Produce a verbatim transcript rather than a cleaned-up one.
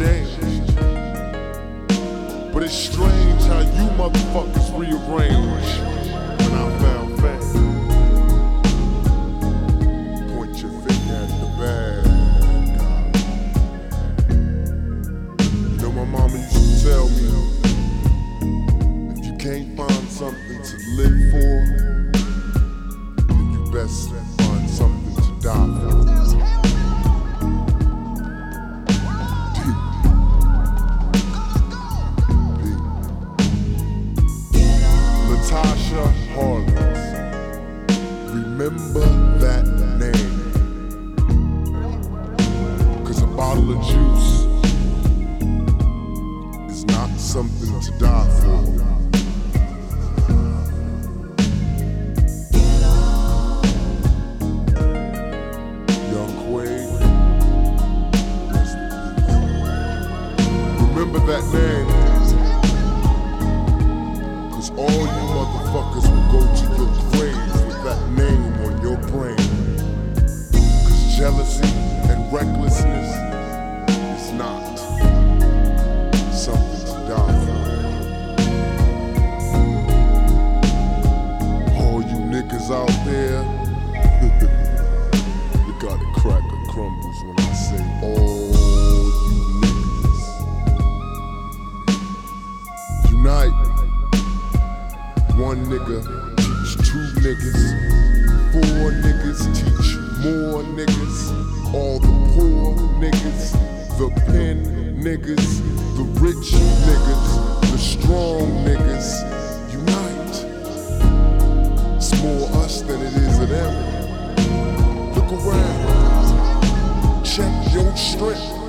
changed. But it's strange how you motherfuckers rearrange when I found fame. Point your finger at the bad guy. You know my mama used to tell me, if you can't find something to live for, then you best find something to die for. Tasha Harlins, remember that name, 'cause a bottle of juice is not something to die for. Young Quade, remember that name. All you motherfuckers will go to your grave with that name on your brain. 'Cause jealousy and recklessness is not something to die for. All you niggas out there, you gotta crack or crumbles when I say all you niggas. Unite. One nigga teach two niggas, four niggas teach more niggas, all the poor niggas, the pen niggas, the rich niggas, the strong niggas, unite. It's more us than it is of them. Look around, check your strength.